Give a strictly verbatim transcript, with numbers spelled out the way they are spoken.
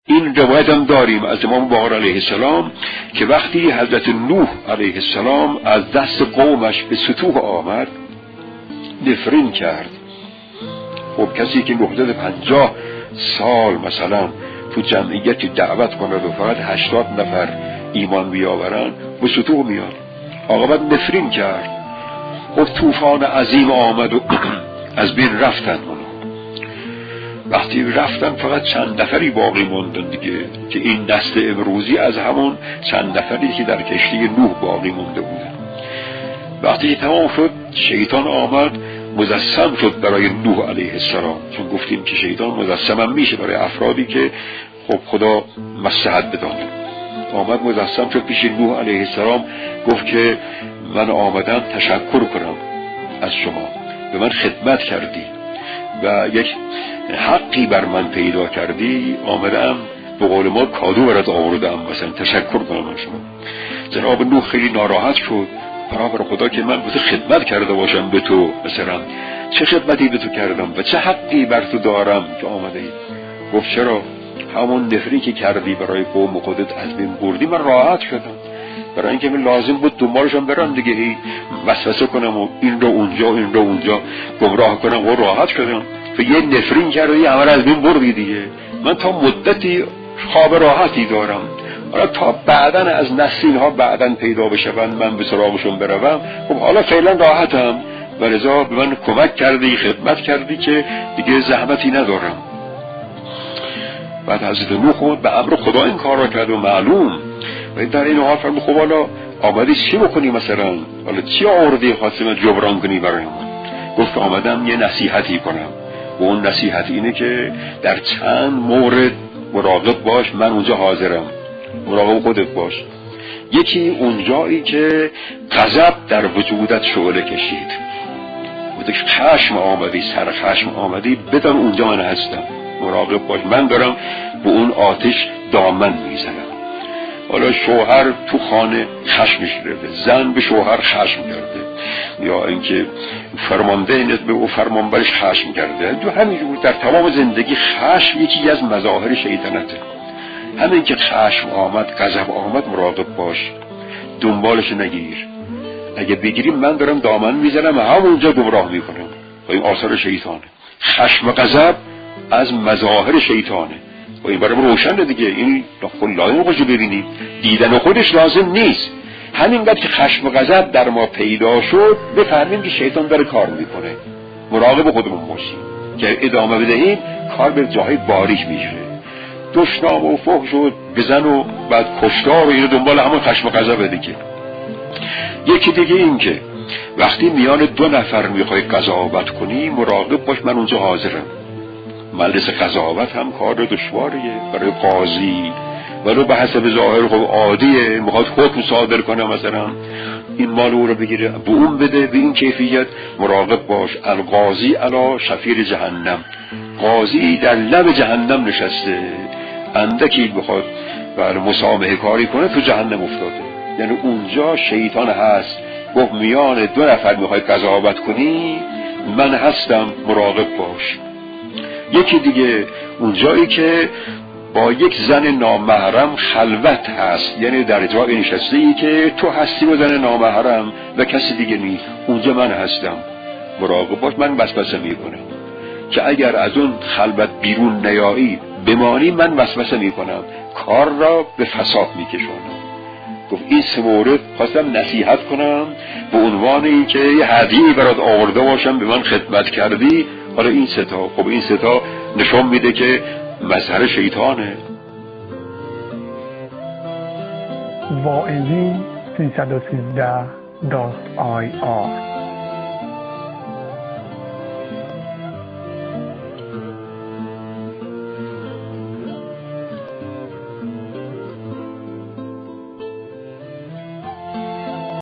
این روایت هم داریم از امام باقر علیه السلام که وقتی حضرت نوح علیه السلام از دست قومش به ستوه آمد نفرین کرد. خب کسی که نهصد و پنجاه سال مثلا تو جمعیت دعوت کند و فقط هشتاد نفر ایمان بیاورن به ستوه میاد، عاقبت نفرین کرد. خب طوفان عظیم آمد و از بین رفتن. وقتی رفتن فقط چند نفری باقی موندن دیگه، که این نسل امروزی از همون چند نفری که در کشتی نوح باقی مونده بودن. وقتی تمام شد شیطان آمد مجسم شد برای نوح علیه السلام، چون گفتیم که شیطان مجسم هم میشه برای افرادی که خب خدا مصلحت بدانه. آمد مجسم شد پیش نوح علیه السلام، گفت که من آمدم تشکر کنم از شما، به من خدمت کردی و یک حقی بر من پیدا کردی، آمدم به قول ما کادو برات آوردم، مثلا تشکر کنم از شما. جناب نوح خیلی ناراحت شد، برابر خدا که من بوده خدمت کرده باشم به تو، مثلا چه خدمتی به تو کردم و چه حقی بر تو دارم که آمده ای؟ گفت چرا؟ همون نفری که کردی برای قوم خودت از بین بردی، من راحت شدم، برای اینکه من لازم بود دنبالشون برم دیگه، هی وسوسه کنم و این رو اونجا این رو اونجا گمراه کنم و راحت شدم. تو یه نفرین کردی همه از بین بردی دیگه. من تا مدتی خواب راحتی دارم، حالا تا بعداً از نسل ها بعداً پیدا بشوند من به سراغشون بروم، خب حالا فعلا راحتم و لذا به من کمک کردی، خدمت کردی که دیگه زحمتی ندارم. بعد حضرت نوح خود به امر خدا این کار را کرد و معلوم و در این حال فرمود خب حالا آمدی چی بکنی، مثلا حالا چی آوردی خواستی من جبران کنی برای من؟ گفت آمدم یه نصیحتی کنم و اون نصیحت اینه که در چند مورد مراقب باش، من اونجا حاضرم، مراقب خودت باش. یکی اونجایی که غضب در وجودت شعله کشید، وقتی خشم آمدی، سر خشم آمدی، بدان اونجا من هستم، مراقب باش، من دارم به اون آتش دامن میزنم. حالا شوهر تو خانه خشمش گرفته، زن به شوهر خشم کرده، یا اینکه فرمانده نسبت به او فرمانبرش خشم کرده. تو همینجور در تمام زندگی خشم یکی از مظاهر شیطنته. همین که خشم آمد، غضب آمد، مراقب باش، دنبالش نگیر. اگه بگیریم من دارم دامن میزنم، همونجا گمراه میکنم و این آثار شیطانه. خشم و غضب از مظاهر شیطانه و این برای روشنه دیگه. این خود لازم باشه ببینید، دیدن خودش لازم نیست. همینقدر که خشم و غضب در ما پیدا شد بفهمیم که شیطان داره کار میکنه، مراقب خودمون باشیم که ادامه بدهیم کار به جای باریک میشه. دشنام و فحش و بزن و بعد کشتار و اینو دنبال همون خشم و غضب دیگه. یکی دیگه این که وقتی میان دو نفر میخوای قضاوت کنی مراقب باش، من اونجا حاضرم. مجلس قضاوت هم کار دشواریه برای قاضی، ولو به حسب ظاهر خب عادیه، میخواد حکم صادر کنه، مثلا این مال او رو بگیره به اون بده، به این کیفیت. مراقب باش، القاضی علی شفیر جهنم، قاضی در لب جهنم نشسته، اندکی بخواد برای مسامحه کاری کنه تو جهنم افتاده. یعنی اونجا شیطان هست، گفت میان دو نفر میخوای قضاوت کنی من هستم، مراقب باش. یکی دیگه اونجایی که با یک زن نامحرم خلوت هست، یعنی در جای نشسته ای که تو هستی و زن نامحرم و کسی دیگه نیست، اونجا من هستم، مراقب باش. من وسوسه میکنم که اگر از اون خلوت بیرون نیایی بمانی، من وسوسه میکنم، کار را به فساد میکشونم. گفت این سه مورد خواستم نصیحت کنم به عنوان این که یه هدیه‌ای برات آورده باشم، به من خدمت کردی. حالا این سه تا، خب این سه تا نشون میده که مظهر شیطانه. واعظی سیصد و سیزده دات آی آر